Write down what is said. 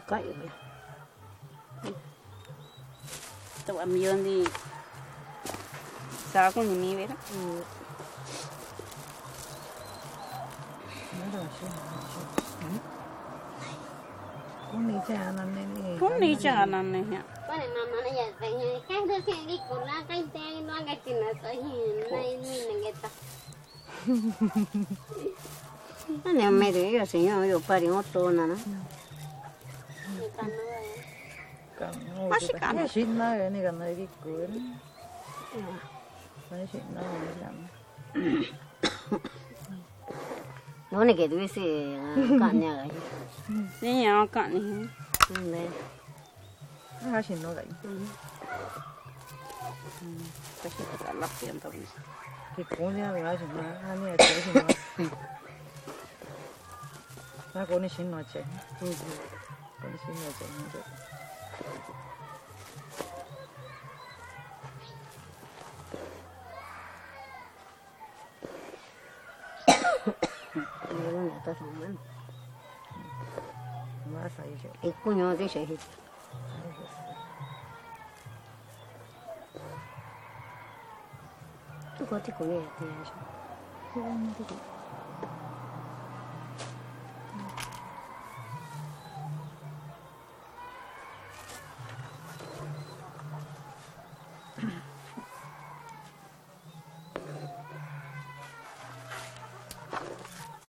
cái tụi em yên đi sao cũng như mi vậy đó cũng đi chả nằm này cũng đi chả nằm này hả con này mama này giờ phải cái đứa cái con lá cái tên nó cái chuyện là sợi hiền này mình cái ta anh em mấy đứa cái gì nó phải đi ngót to nè masih kan masih na ini kan lagi kur masih na nó này cái đứa gì cạn nhà cái này nhà cạn này này masih na cái cái gì cả lắp tiền thôi cái con này masih na anh ấy chơi xin na na con này xin na chơi con này xin na chơi 이거는 어디다 정말 masa isso 있군요, 되셔. 또 어디 거기에 대야죠.